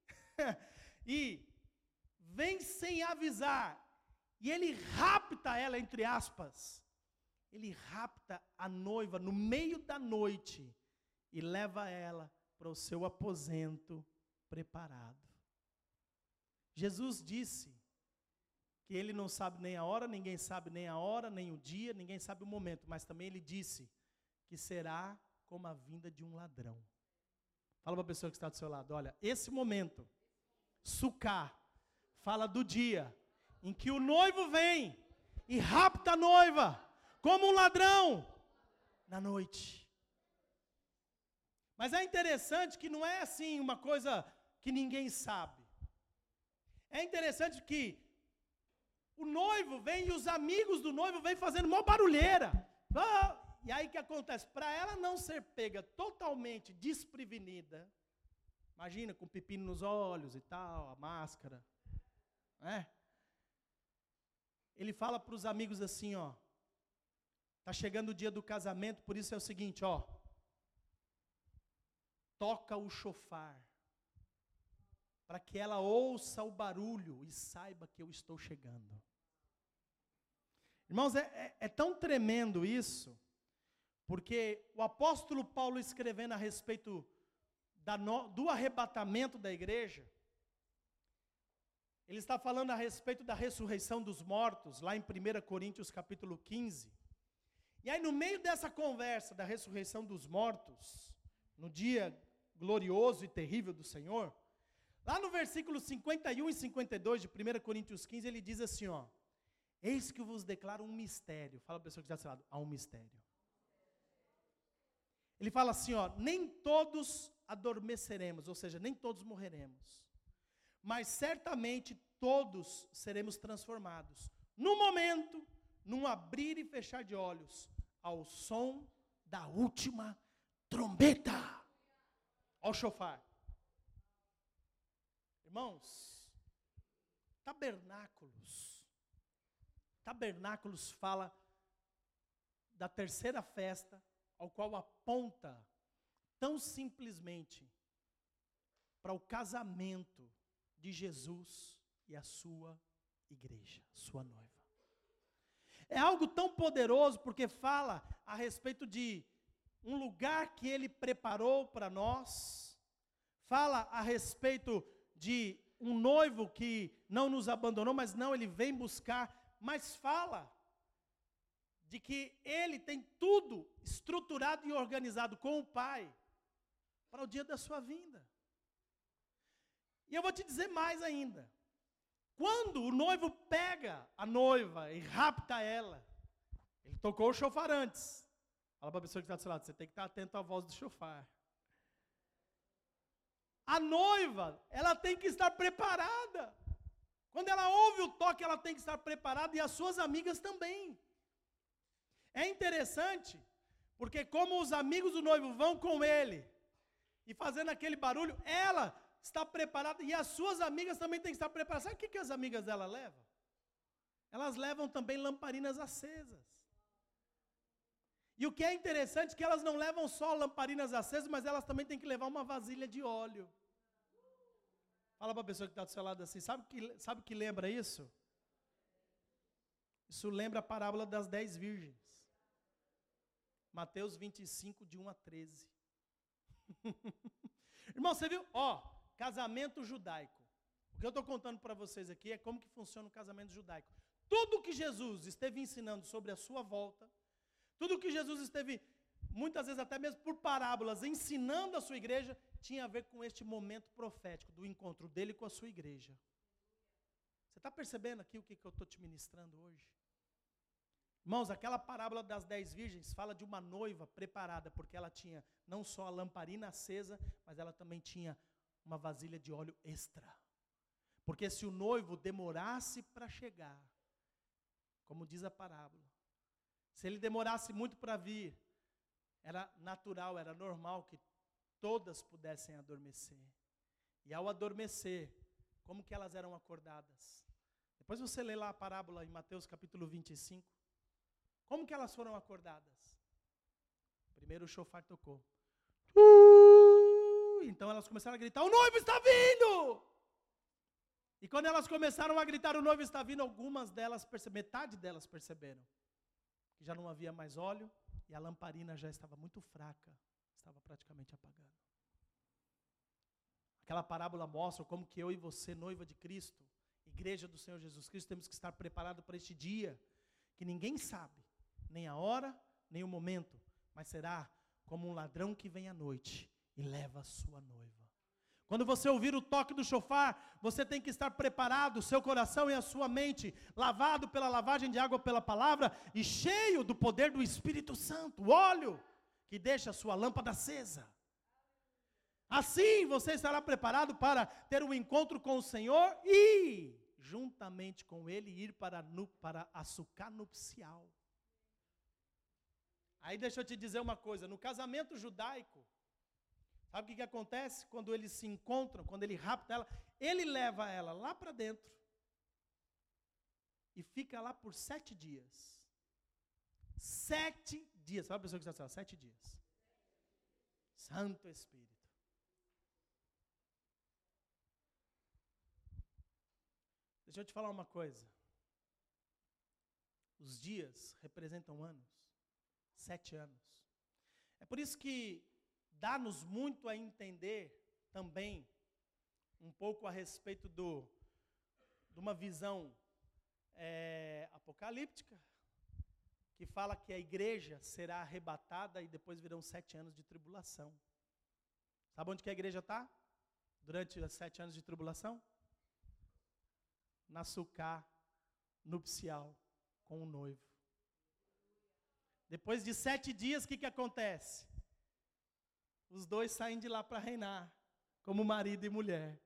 e vem sem avisar. E ele rapta ela, entre aspas. Ele rapta a noiva no meio da noite e leva ela para o seu aposento preparado. Jesus disse que ele não sabe nem a hora, ninguém sabe nem a hora, nem o dia, ninguém sabe o momento, mas também ele disse que será como a vinda de um ladrão. Fala para a pessoa que está do seu lado, olha, esse momento, Sukkah, fala do dia em que o noivo vem e rapta a noiva, como um ladrão, na noite. Mas é interessante que não é assim uma coisa que ninguém sabe. É interessante que o noivo vem e os amigos do noivo vêm fazendo mó barulheira. E aí o que acontece? Para ela não ser pega totalmente desprevenida, imagina com pepino nos olhos e tal, a máscara, né? Ele fala para os amigos assim, ó, tá chegando o dia do casamento, por isso é o seguinte, ó, toca o chofar, para que ela ouça o barulho e saiba que eu estou chegando. Irmãos, é tão tremendo isso, porque o apóstolo Paulo escrevendo a respeito do arrebatamento da igreja, ele está falando a respeito da ressurreição dos mortos, lá em 1 Coríntios capítulo 15. E aí no meio dessa conversa da ressurreição dos mortos, no dia glorioso e terrível do Senhor, lá no versículo 51 e 52 de 1 Coríntios 15, ele diz assim, ó, eis que vos declaro um mistério. Fala para a pessoa que está do seu lado, há um mistério. Ele fala assim, ó, nem todos adormeceremos, ou seja, nem todos morreremos, mas certamente todos seremos transformados, no momento, num abrir e fechar de olhos, ao som da última trombeta. Ao chofar. Irmãos, tabernáculos fala da terceira festa, ao qual aponta tão simplesmente para o casamento de Jesus e a sua igreja, sua noiva. É algo tão poderoso porque fala a respeito de um lugar que ele preparou para nós, fala a respeito de um noivo que não nos abandonou, mas não, ele vem buscar, mas fala de que ele tem tudo estruturado e organizado com o Pai para o dia da sua vinda. E eu vou te dizer mais ainda. Quando o noivo pega a noiva e rapta ela, ele tocou o chofar antes. Fala para a pessoa que está do seu lado, você tem que estar atento à voz do chofar. A noiva, ela tem que estar preparada. Quando ela ouve o toque, ela tem que estar preparada e as suas amigas também. É interessante, porque como os amigos do noivo vão com ele e fazendo aquele barulho, ela está preparada e as suas amigas também têm que estar preparadas. Sabe o que as amigas dela levam? Elas levam também lamparinas acesas. E o que é interessante é que elas não levam só lamparinas acesas, mas elas também têm que levar uma vasilha de óleo. Fala para a pessoa que está do seu lado assim, sabe o que lembra isso? Isso lembra a parábola das 10 virgens. Mateus 25, de 1 a 13. Irmão, você viu? Ó, casamento judaico. O que eu estou contando para vocês aqui é como que funciona o casamento judaico. Tudo que Jesus esteve ensinando sobre a sua volta, tudo que Jesus esteve, muitas vezes até mesmo por parábolas, ensinando a sua igreja, tinha a ver com este momento profético, do encontro dele com a sua igreja. Você está percebendo aqui o que eu estou te ministrando hoje? Irmãos, aquela parábola das 10 virgens fala de uma noiva preparada, porque ela tinha não só a lamparina acesa, mas ela também tinha uma vasilha de óleo extra. Porque se o noivo demorasse para chegar, como diz a parábola, se ele demorasse muito para vir, era natural, era normal que todas pudessem adormecer. E ao adormecer, como que elas eram acordadas? Depois você lê lá a parábola em Mateus capítulo 25. Como que elas foram acordadas? Primeiro o chofar tocou. Então elas começaram a gritar, o noivo está vindo! E quando elas começaram a gritar, o noivo está vindo, algumas delas, metade delas perceberam que já não havia mais óleo e a lamparina já estava muito fraca, estava praticamente apagando. Aquela parábola mostra como que eu e você, noiva de Cristo, igreja do Senhor Jesus Cristo, temos que estar preparados para este dia, que ninguém sabe, nem a hora, nem o momento, mas será como um ladrão que vem à noite e leva a sua noiva. Quando você ouvir o toque do chofar, você tem que estar preparado, seu coração e a sua mente, lavado pela lavagem de água pela palavra, e cheio do poder do Espírito Santo, o óleo que deixa a sua lâmpada acesa. Assim você estará preparado para ter um encontro com o Senhor e, juntamente com Ele, ir para a sucá nupcial. Aí deixa eu te dizer uma coisa, no casamento judaico, sabe o que acontece? Quando eles se encontram, quando ele rapta ela, ele leva ela lá para dentro e fica lá por 7 dias. 7 dias, sabe a pessoa que está falando? 7 dias. Santo Espírito. Deixa eu te falar uma coisa. Os dias representam anos. 7 anos. É por isso que dá-nos muito a entender também um pouco a respeito de uma visão apocalíptica, que fala que a igreja será arrebatada e depois virão 7 anos de tribulação. Sabe onde que a igreja está? Durante os 7 anos de tribulação? Na sucá nupcial com o noivo. Depois de 7 dias, o que acontece? Os dois saem de lá para reinar, como marido e mulher.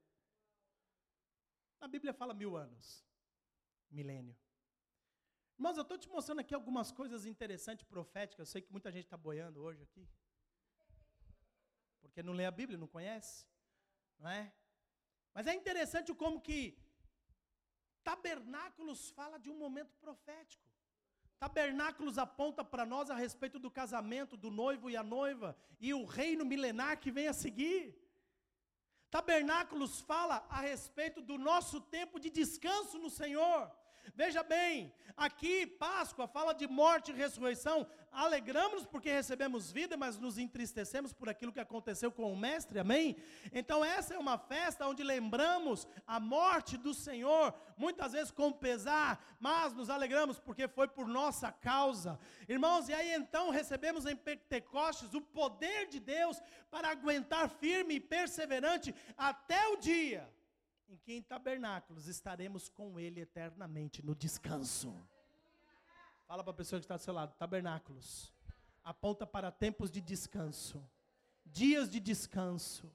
A Bíblia fala 1000 anos, milênio. Irmãos, eu estou te mostrando aqui algumas coisas interessantes, proféticas. Eu sei que muita gente está boiando hoje aqui, porque não lê a Bíblia, não conhece, não é? Mas é interessante como que Tabernáculos fala de um momento profético. Tabernáculos aponta para nós a respeito do casamento do noivo e a noiva e o reino milenar que vem a seguir. Tabernáculos fala a respeito do nosso tempo de descanso no Senhor. Veja bem, aqui Páscoa fala de morte e ressurreição. Alegramos-nos porque recebemos vida, mas nos entristecemos por aquilo que aconteceu com o Mestre, amém? Então essa é uma festa onde lembramos a morte do Senhor, muitas vezes com pesar, mas nos alegramos porque foi por nossa causa. Irmãos, e aí então recebemos em Pentecostes o poder de Deus para aguentar firme e perseverante até o dia em que em tabernáculos estaremos com Ele eternamente no descanso. Fala para a pessoa que está do seu lado, tabernáculos aponta para tempos de descanso, dias de descanso.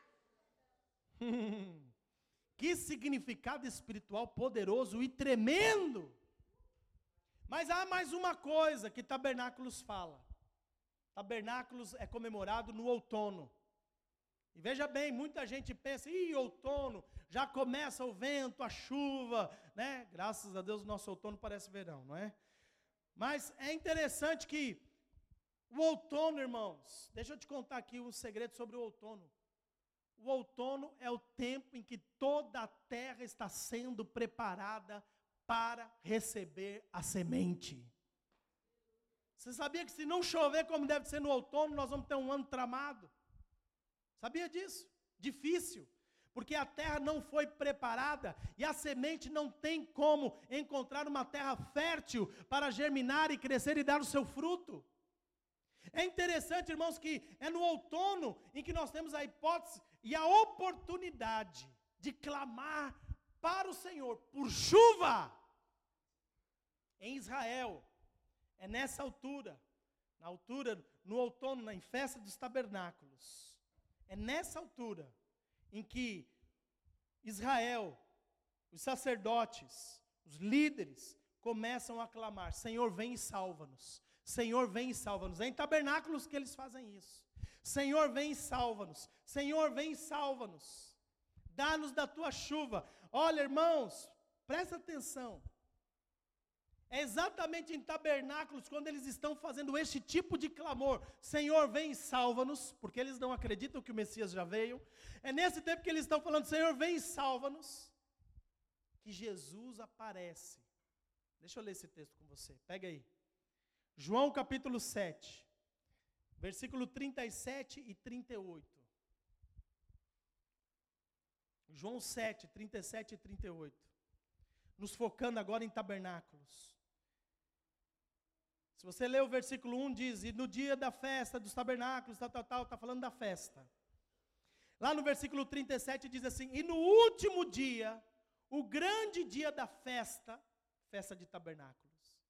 Que significado espiritual poderoso e tremendo. Mas há mais uma coisa que tabernáculos fala. Tabernáculos é comemorado no outono. E veja bem, muita gente pensa, outono, já começa o vento, a chuva, né? Graças a Deus o nosso outono parece verão, não é? Mas é interessante que o outono, irmãos, deixa eu te contar aqui um segredo sobre o outono. O outono é o tempo em que toda a terra está sendo preparada para receber a semente. Você sabia que se não chover como deve ser no outono, nós vamos ter um ano tramado? Sabia disso? Difícil. Porque a terra não foi preparada e a semente não tem como encontrar uma terra fértil para germinar e crescer e dar o seu fruto. É interessante, irmãos, que é no outono em que nós temos a hipótese e a oportunidade de clamar para o Senhor por chuva. Em Israel, É nessa altura, no outono, em festa dos tabernáculos, é nessa altura em que Israel, os sacerdotes, os líderes, começam a clamar: Senhor, vem e salva-nos. Senhor, vem e salva-nos. É em tabernáculos que eles fazem isso. Senhor, vem e salva-nos. Senhor, vem e salva-nos. Dá-nos da tua chuva. Olha, irmãos, presta atenção. É exatamente em tabernáculos, quando eles estão fazendo este tipo de clamor: Senhor, vem e salva-nos, porque eles não acreditam que o Messias já veio. É nesse tempo que eles estão falando: Senhor, vem e salva-nos, que Jesus aparece. Deixa eu ler esse texto com você, pega aí. João capítulo 7, versículo 37 e 38. João 7, 37 e 38. Nos focando agora em tabernáculos. Se você ler o versículo 1, diz: e no dia da festa dos tabernáculos, está falando da festa. Lá no versículo 37 diz assim: e no último dia, o grande dia da festa, festa de tabernáculos,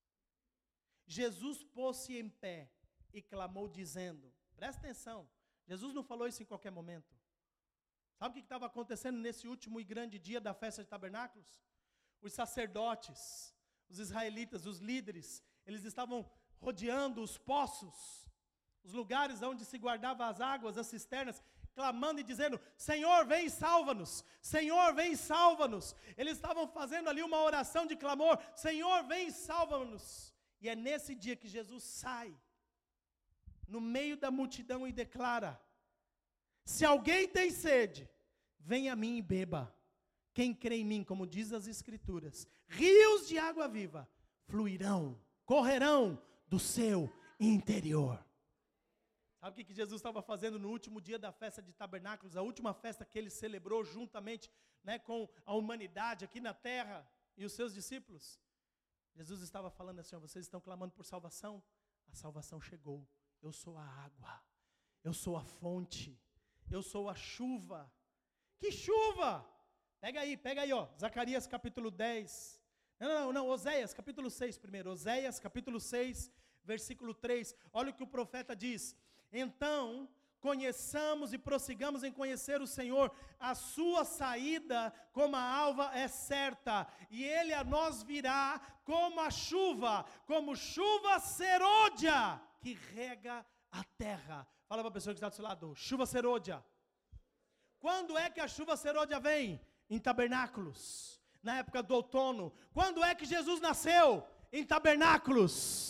Jesus pôs-se em pé e clamou dizendo, presta atenção, Jesus não falou isso em qualquer momento. Sabe o que estava acontecendo nesse último e grande dia da festa de tabernáculos? Os sacerdotes, os israelitas, os líderes, eles estavam rodeando os poços, os lugares onde se guardavam as águas, as cisternas, clamando e dizendo: Senhor, vem e salva-nos, Senhor, vem e salva-nos. Eles estavam fazendo ali uma oração de clamor: Senhor, vem e salva-nos. E é nesse dia que Jesus sai, no meio da multidão, e declara: se alguém tem sede, venha a mim e beba. Quem crê em mim, como diz as Escrituras, rios de água viva fluirão, correrão do seu interior. Sabe o que Jesus estava fazendo no último dia da festa de tabernáculos, a última festa que ele celebrou juntamente, com a humanidade aqui na terra e os seus discípulos? Jesus estava falando assim: vocês estão clamando por salvação? A salvação chegou. Eu sou a água, eu sou a fonte, eu sou a chuva. Que chuva? Pega aí, ó, Zacarias capítulo 10. Não, Oséias capítulo 6 primeiro. Oséias capítulo 6, versículo 3. Olha o que o profeta diz: então, conheçamos e prossigamos em conhecer o Senhor, a sua saída como a alva é certa, e ele a nós virá como a chuva, como chuva serôdia, que rega a terra. Fala para a pessoa que está do seu lado: chuva serôdia. Quando é que a chuva serôdia vem? Em tabernáculos, na época do outono. Quando é que Jesus nasceu? Em tabernáculos.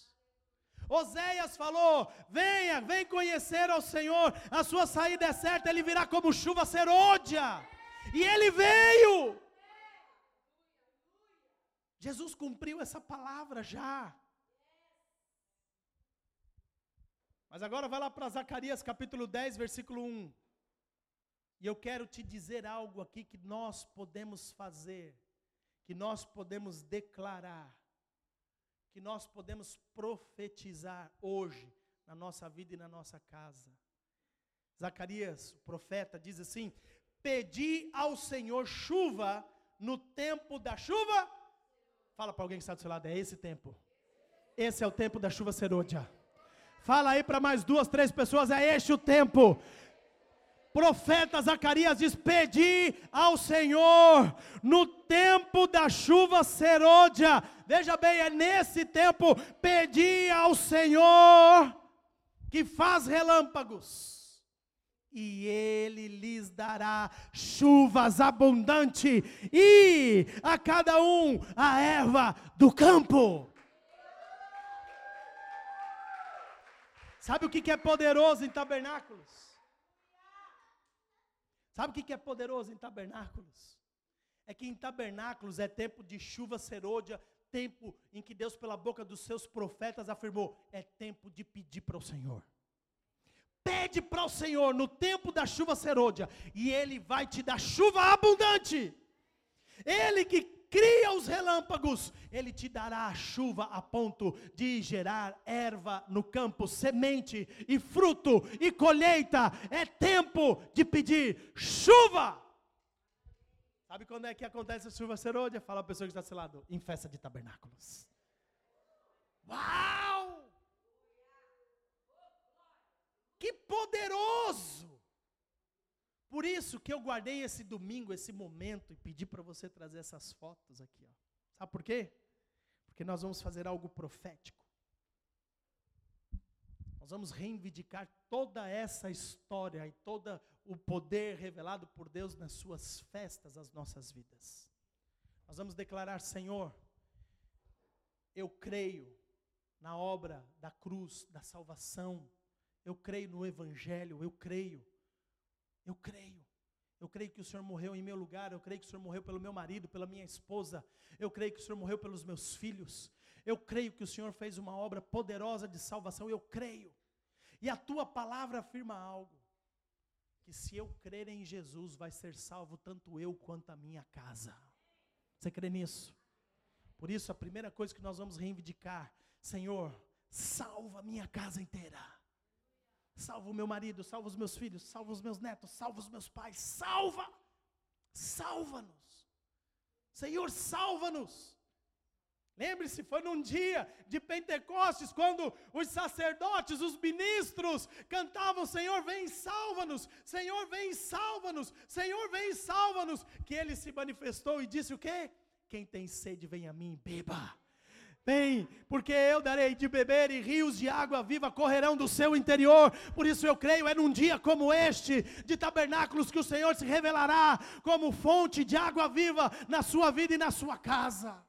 Oséias falou: vem conhecer ao Senhor, a sua saída é certa, ele virá como chuva serôdia. E ele veio. Jesus cumpriu essa palavra já. Mas agora vai lá para Zacarias capítulo 10, versículo 1. E eu quero te dizer algo aqui que nós podemos fazer, que nós podemos declarar, que nós podemos profetizar hoje na nossa vida e na nossa casa. Zacarias, o profeta, diz assim: pedi ao Senhor chuva no tempo da chuva. Fala para alguém que está do seu lado: é esse tempo. Esse é o tempo da chuva serôdia. Fala aí para mais 2, 3 pessoas: é este o tempo. Profeta Zacarias diz: pedi ao Senhor no tempo da chuva serôdia. Veja bem, é nesse tempo: pedi ao Senhor que faz relâmpagos, e Ele lhes dará chuvas abundantes, e a cada um a erva do campo. Sabe o que é poderoso em tabernáculos? Sabe o que é poderoso em tabernáculos? É que em tabernáculos é tempo de chuva serôdia, tempo em que Deus, pela boca dos seus profetas, afirmou: é tempo de pedir para o Senhor. Pede para o Senhor no tempo da chuva serôdia, e Ele vai te dar chuva abundante. Ele que cria os relâmpagos, Ele te dará a chuva a ponto de gerar erva no campo, semente e fruto e colheita. É tempo de pedir chuva. Sabe quando é que acontece a chuva serôdia? Fala a pessoa que está do seu lado: em festa de tabernáculos. Uau! Que poderoso! Por isso que eu guardei esse domingo, esse momento, e pedi para você trazer essas fotos aqui, ó. Sabe por quê? Porque nós vamos fazer algo profético. Nós vamos reivindicar toda essa história e todo o poder revelado por Deus nas suas festas, as nossas vidas. Nós vamos declarar: Senhor, eu creio na obra da cruz, da salvação. Eu creio no Evangelho, eu creio. Eu creio que o Senhor morreu em meu lugar, eu creio que o Senhor morreu pelo meu marido, pela minha esposa, eu creio que o Senhor morreu pelos meus filhos, eu creio que o Senhor fez uma obra poderosa de salvação, eu creio. E a tua palavra afirma algo, que se eu crer em Jesus, vai ser salvo tanto eu quanto a minha casa. Você crê nisso? Por isso a primeira coisa que nós vamos reivindicar: Senhor, salva a minha casa inteira. Salva o meu marido, salva os meus filhos, salva os meus netos, salva os meus pais, salva-nos. Senhor, salva-nos. Lembre-se, foi num dia de Pentecostes, quando os sacerdotes, os ministros, cantavam: Senhor, vem e salva-nos, Senhor, vem e salva-nos, Senhor, vem e salva-nos, que Ele se manifestou e disse o quê? Quem tem sede, vem a mim e beba. Vem, porque eu darei de beber e rios de água viva correrão do seu interior. Por isso eu creio, é num dia como este, de tabernáculos, que o Senhor se revelará como fonte de água viva na sua vida e na sua casa.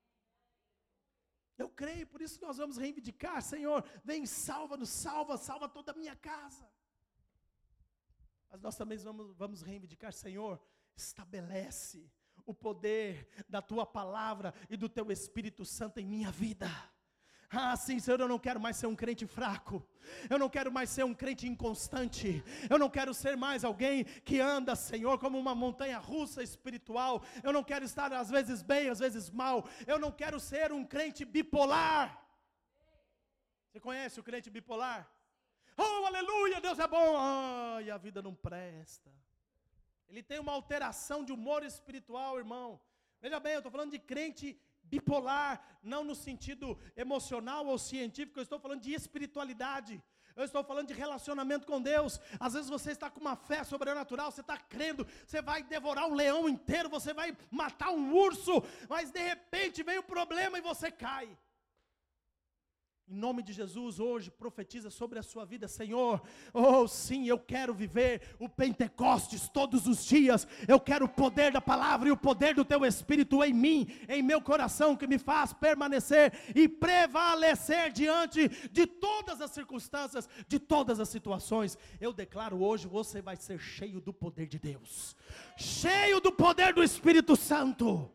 Eu creio, por isso nós vamos reivindicar: Senhor, vem, salva-nos, salva toda a minha casa. Mas nós também vamos reivindicar: Senhor, estabelece o poder da tua palavra e do teu Espírito Santo em minha vida. Ah, sim, Senhor, eu não quero mais ser um crente fraco, eu não quero mais ser um crente inconstante, eu não quero ser mais alguém que anda, Senhor, como uma montanha russa espiritual. Eu não quero estar às vezes bem, às vezes mal. Eu não quero ser um crente bipolar. Você conhece o crente bipolar? Oh, aleluia, Deus é bom, e a vida não presta. Ele tem uma alteração de humor espiritual, irmão. Veja bem, eu estou falando de crente bipolar, não no sentido emocional ou científico, eu estou falando de espiritualidade. Eu estou falando de relacionamento com Deus. Às vezes você está com uma fé sobrenatural, você está crendo, você vai devorar um leão inteiro, você vai matar um urso, mas de repente vem o problema e você cai. Em nome de Jesus, hoje, profetiza sobre a sua vida: Senhor, oh sim, eu quero viver o Pentecostes todos os dias. Eu quero o poder da palavra e o poder do teu Espírito em mim, em meu coração, que me faz permanecer e prevalecer diante de todas as circunstâncias, de todas as situações. Eu declaro hoje, você vai ser cheio do poder de Deus, cheio do poder do Espírito Santo.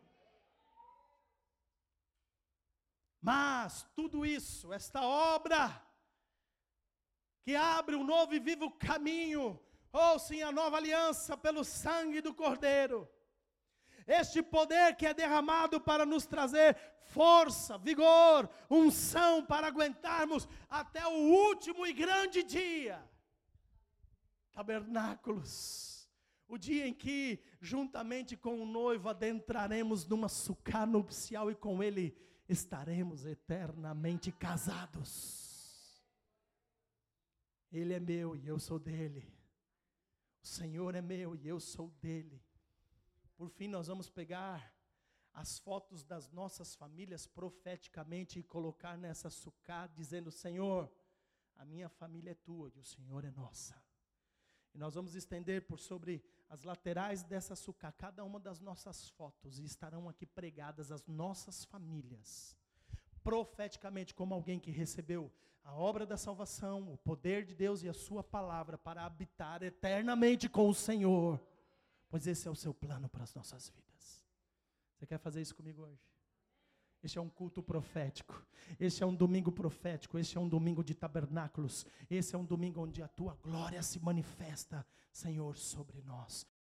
Mas tudo isso, esta obra que abre um novo e vivo caminho, ou sim, a nova aliança pelo sangue do Cordeiro, este poder que é derramado para nos trazer força, vigor, unção para aguentarmos até o último e grande dia. Tabernáculos, o dia em que juntamente com o noivo adentraremos numa sucá nupcial e com ele estaremos eternamente casados. Ele é meu e eu sou dele. O Senhor é meu e eu sou dele. Por fim, nós vamos pegar as fotos das nossas famílias profeticamente e colocar nessa sucá, dizendo: Senhor, a minha família é tua e o Senhor é nossa. E nós vamos estender por sobre as laterais dessa sucá cada uma das nossas fotos, e estarão aqui pregadas as nossas famílias, profeticamente, como alguém que recebeu a obra da salvação, o poder de Deus e a sua palavra para habitar eternamente com o Senhor, pois esse é o seu plano para as nossas vidas. Você quer fazer isso comigo hoje? Este é um culto profético, este é um domingo profético, este é um domingo de tabernáculos, esse é um domingo onde a tua glória se manifesta, Senhor, sobre nós.